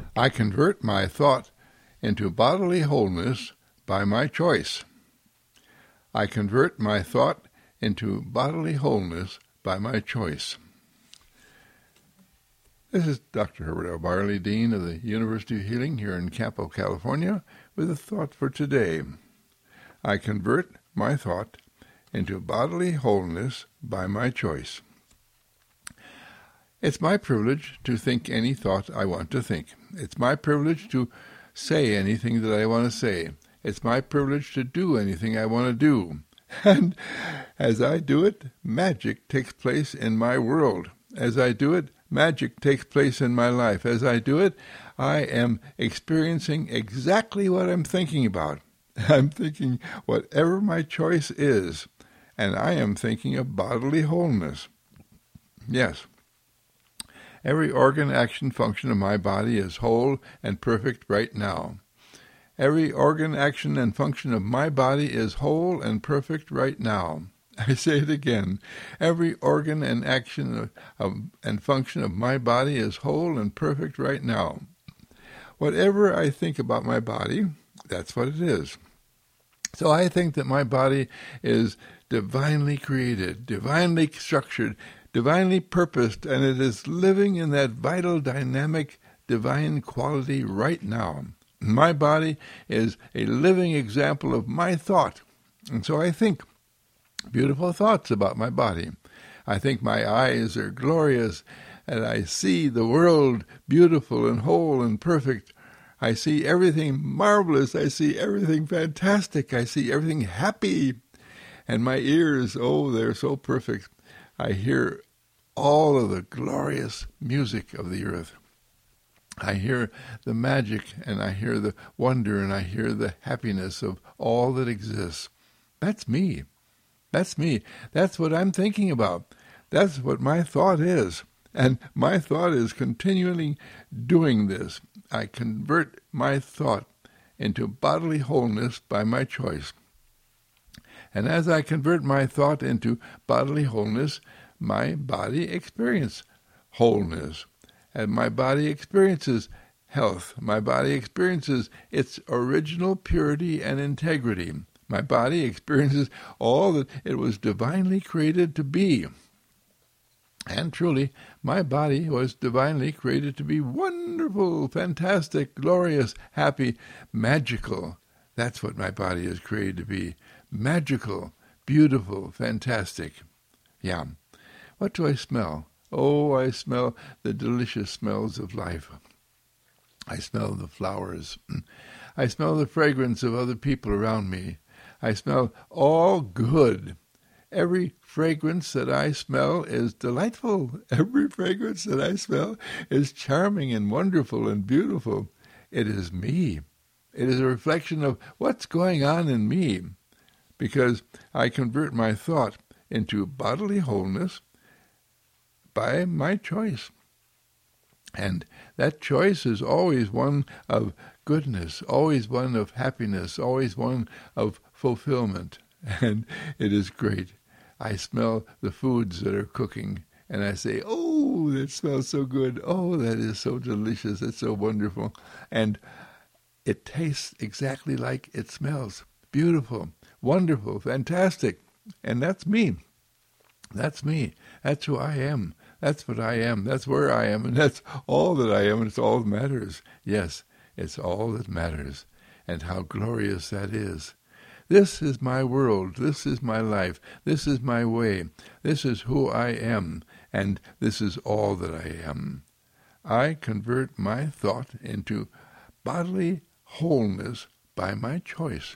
I convert my thought into bodily wholeness by my choice. I convert my thought into bodily wholeness by my choice. This is Dr. Herbert L. Barley, Dean of the University of Healing here in Campo, California, with a thought for today. I convert my thought into bodily wholeness by my choice. It's my privilege to think any thought I want to think. It's my privilege to say anything that I want to say. It's my privilege to do anything I want to do. And as I do it, magic takes place in my world. As I do it, magic takes place in my life. As I do it, I am experiencing exactly what I'm thinking about. I'm thinking whatever my choice is, and I am thinking of bodily wholeness. Yes. Every organ, action, function of my body is whole and perfect right now. Every organ, action, and function of my body is whole and perfect right now. I say it again. Every organ and action and function of my body is whole and perfect right now. Whatever I think about my body, that's what it is. So I think that my body is divinely created, divinely structured, divinely purposed, and it is living in that vital, dynamic, divine quality right now. My body is a living example of my thought, and so I think beautiful thoughts about my body. I think my eyes are glorious, and I see the world beautiful and whole and perfect. I see everything marvelous. I see everything fantastic. I see everything happy. And my ears, oh, they're so perfect. I hear all of the glorious music of the earth. I hear the magic, and I hear the wonder, and I hear the happiness of all that exists. That's me. That's me. That's what I'm thinking about. That's what my thought is. And my thought is continually doing this. I convert my thought into bodily wholeness by my choice. And as I convert my thought into bodily wholeness, my body experiences wholeness. And my body experiences health. My body experiences its original purity and integrity. My body experiences all that it was divinely created to be. And truly, my body was divinely created to be wonderful, fantastic, glorious, happy, magical. That's what my body is created to be. Magical, beautiful, fantastic. Yeah. What do I smell? Oh, I smell the delicious smells of life. I smell the flowers. I smell the fragrance of other people around me. I smell all good. Every fragrance that I smell is delightful. Every fragrance that I smell is charming and wonderful and beautiful. It is me. It is a reflection of what's going on in me, because I convert my thought into bodily wholeness by my choice. And that choice is always one of goodness, always one of happiness, always one of fulfillment. And it is great. I smell the foods that are cooking, and I say, oh, that smells so good. Oh, that is so delicious. It's so wonderful. And it tastes exactly like it smells. Beautiful, wonderful, fantastic. And that's me. That's me. That's who I am. That's what I am. That's where I am. And that's all that I am. And it's all that matters. Yes, it's all that matters. And how glorious that is. This is my world. This is my life. This is my way. This is who I am. And this is all that I am. I convert my thought into bodily wholeness by my choice.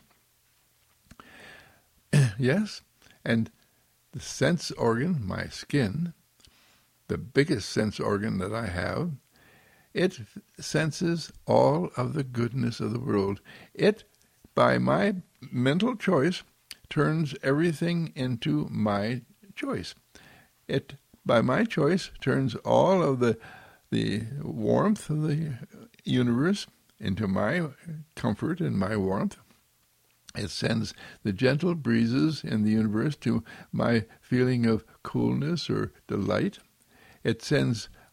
Yes, and the sense organ, my skin, the biggest sense organ that I have, it senses all of the goodness of the world. It, by my mental choice, turns everything into my choice. It, by my choice, turns all of the warmth of the universe into my comfort and my warmth. It sends the gentle breezes in the universe to my feeling of coolness or delight. It sends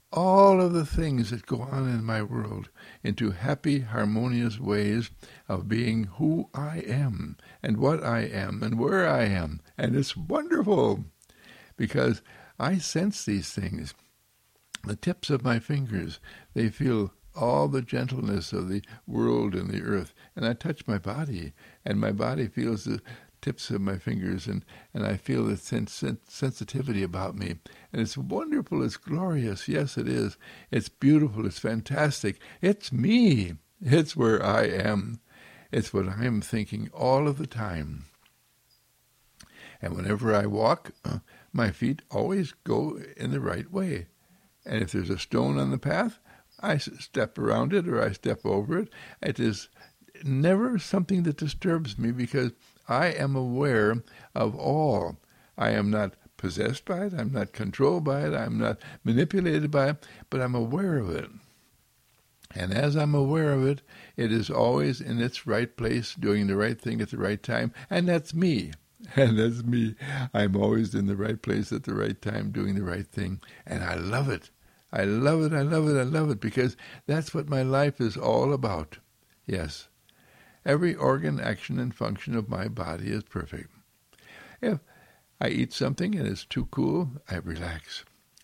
all of the things that go on in my world into happy, harmonious ways of being who I am and what I am and where I am. And it's wonderful because I sense these things. The tips of my fingers, they feel all the gentleness of the world and the earth. And I touch my body, and my body feels the tips of my fingers, and I feel the sensitivity about me. And it's wonderful, it's glorious. Yes, it is. It's beautiful, it's fantastic. It's me. It's where I am. It's what I am thinking all of the time. And whenever I walk, my feet always go in the right way. And if there's a stone on the path, I step around it or I step over it. It is never something that disturbs me because I am aware of all. I am not possessed by it. I'm not controlled by it. I'm not manipulated by it, but I'm aware of it. And as I'm aware of it, it is always in its right place, doing the right thing at the right time, and that's me. And that's me. I'm always in the right place at the right time, doing the right thing, and I love it. I love it, I love it, I love it, because that's what my life is all about. Yes. Every organ, action, and function of my body is perfect. If I eat something and it's too cool, I relax.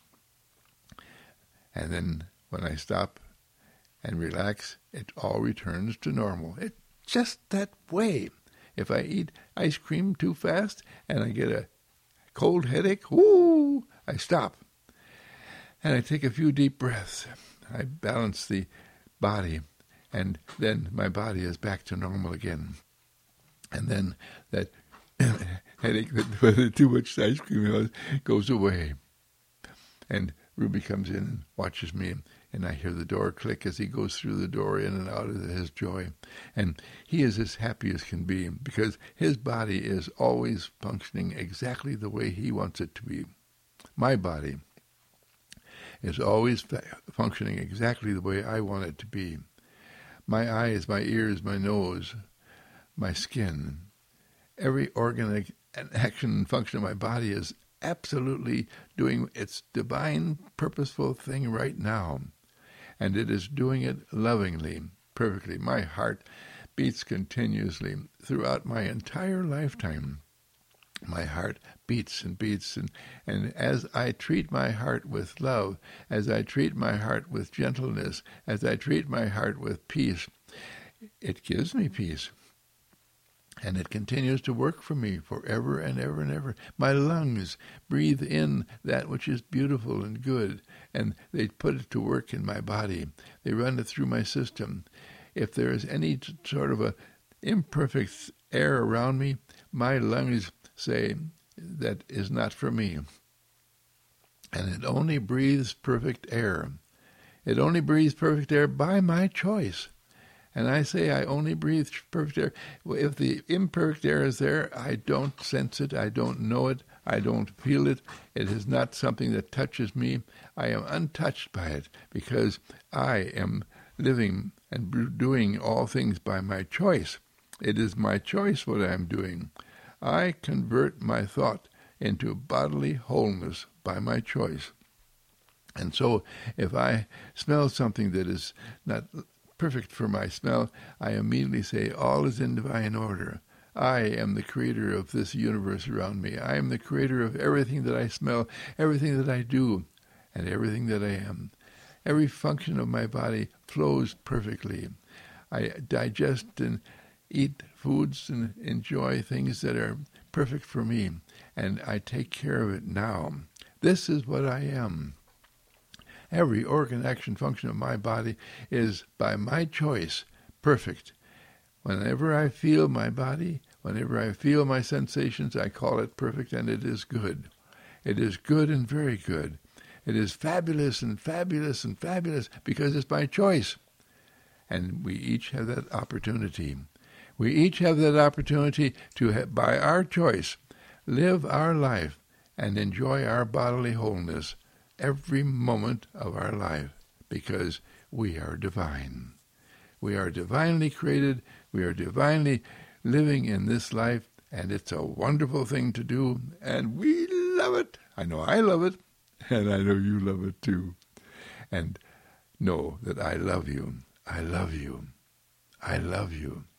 And then when I stop and relax, it all returns to normal. It's just that way. If I eat ice cream too fast and I get a cold headache, I stop. And I take a few deep breaths. I balance the body. And then my body is back to normal again. And then that headache with too much ice cream goes away. And Ruby comes in and watches me, and I hear the door click as he goes through the door in and out of his joy. And he is as happy as can be because his body is always functioning exactly the way he wants it to be. My body is always functioning exactly the way I want it to be. My eyes, my ears, my nose, my skin, every organ and action and function of my body is absolutely doing its divine, purposeful thing right now. And it is doing it lovingly, perfectly. My heart beats continuously throughout my entire lifetime. My heart beats and beats, and as I treat my heart with love, as I treat my heart with gentleness, as I treat my heart with peace, it gives me peace. And it continues to work for me forever and ever and ever. My lungs breathe in that which is beautiful and good, and they put it to work in my body. They run it through my system. If there is any sort of a imperfect air around me, my lungs say, that is not for me. And it only breathes perfect air. It only breathes perfect air by my choice. And I say I only breathe perfect air. If the imperfect air is there, I don't sense it, I don't know it, I don't feel it. It is not something that touches me. I am untouched by it because I am living and doing all things by my choice. It is my choice what I am doing. I convert my thought into bodily wholeness by my choice. And so if I smell something that is not perfect for my smell, I immediately say, all is in divine order. I am the creator of this universe around me. I am the creator of everything that I smell, everything that I do, and everything that I am. Every function of my body flows perfectly. I digest and eat foods and enjoy things that are perfect for me, and I take care of it now. This is what I am. Every organ, action, function of my body is, by my choice, perfect. Whenever I feel my body, whenever I feel my sensations, I call it perfect, and it is good. It is good and very good. It is fabulous and fabulous and fabulous because it's my choice. And we each have that opportunity. We each have that opportunity to, by our choice, live our life and enjoy our bodily wholeness every moment of our life because we are divine. We are divinely created. We are divinely living in this life, and it's a wonderful thing to do, and we love it. I know I love it, and I know you love it too. and know that I love you. I love you. I love you.